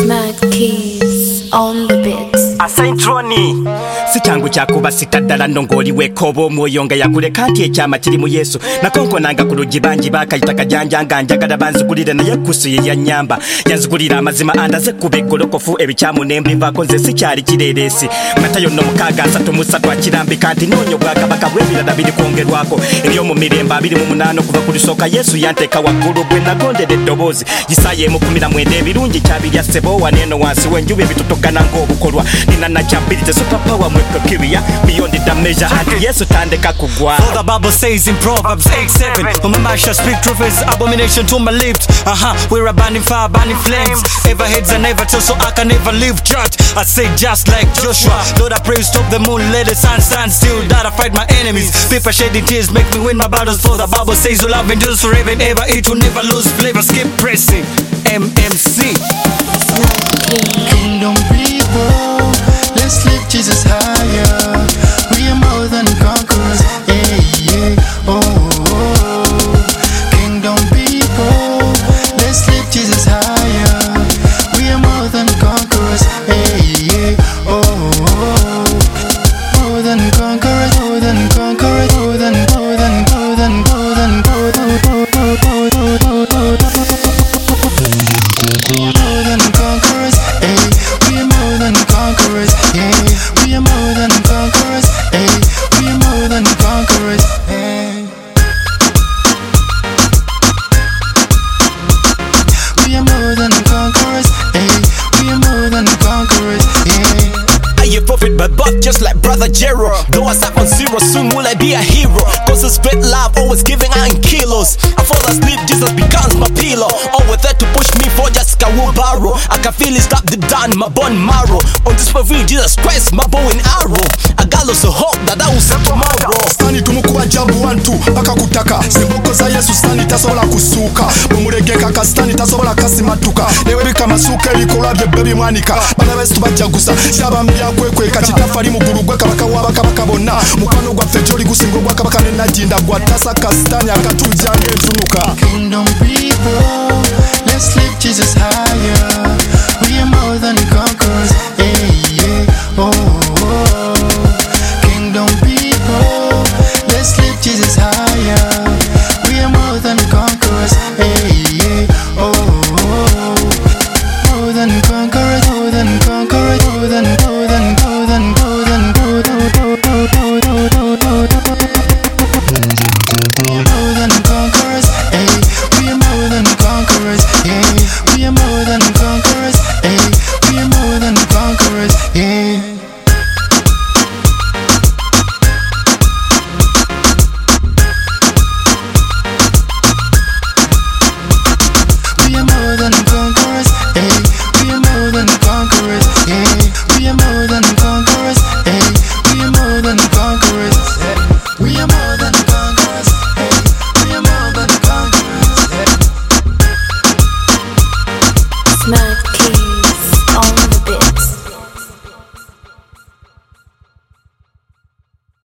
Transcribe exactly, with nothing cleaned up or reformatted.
Smart keys on the beat. Asaintroni si kyangu kyakuba sitaddala nno ng'oliweko oba omwoyo nga yakuleka nti ekyama kiri mu Yesu nakonkonanga ku luggi bangi baakayita kajanja nga njagala banzigulire naye kusu ye yannyamba yanzigulira amazima andaze kuba eggolokofu ebikyamu n'embivaako nze sikyali kireereesi Matayo nno mukaaga asatu mu ssatu akirambika nti noonya obwakabaka bw'ebirala biri kwongerwako eby'omu mirembe abiri mu munaana okuva ku lusooka Yesu yanteeka waggulu gwe nagondera eddoboozi Isaaya emu kumi na mwenda ebirungi kyabirya ssebo waneeno wansi w'enjuba ebitutugana ng'obukolwa nina nakyambirize superpower mwekakiriya beyond the measure anti Yesu tandeka kugwa. For the Bible says in Proverbs eight seven, when my mouth shall speak truth is abomination to my lips. Uh-huh, we're a burning fire, burning flames. Ever heads and never toes, so I can never leave church. I say just like Joshua, Lord I pray stop the moon, let the sun stand still, that I fight my enemies. People shedding tears make me win my battles. For the Bible says your love endures forever and ever, it will never lose flavor. Skip pressing, M M C. Kingdom people, let's lift Jesus higher. We are more than conquerors. Hey, yeah, oh, oh. Kingdom people, let's lift Jesus higher. We are more than conquerors. Hey, yeah, oh, oh. More than conquerors, more than conquerors, more than, more than, more than, more than, more than, more than conquerors. Hey, we are more than conquerors. Yeah, we are more than conquerors. Hey, we are more than conquerors. Hey, we are more than conquerors. Hey, we are more than conquerors. Yeah. I a prophet by birth just like brother Jero. Though I start on zero, soon will I be a hero. Cause I spread love, always giving out in kilos. I fall asleep, Jesus becomes my pillow. Always there to push me for just a wheelbarrow. I can feel it stop the down my bone marrow. On this reveal, Jesus Christ, my bow and arrow. I got lots of hope that I will see tomorrow. Stani tumukuba jabu wantu paka kutaka simboko za Yesu stani tasobola kusuka mumulegeka ka stani tasobola kasimatuka newe bika masuka ebikola bye baby mwanika bana bestu bajagusa shaba mbya kwekwe kachitafali muguru gwa kabaka wabaka bakabona mukwano gwa fejoli gusingo gwa kabaka nenajinda gwa tasa ka stani akatujange tunuka. Kingdom people, let's lift Jesus higher.